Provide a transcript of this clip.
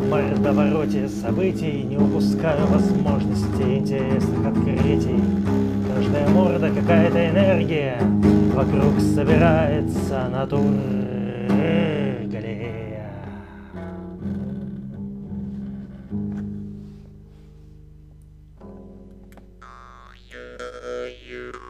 мордовороте событий не упускаю возможности интересных открытий. Каждая морда какая-то энергия, вокруг собирается натургалея. You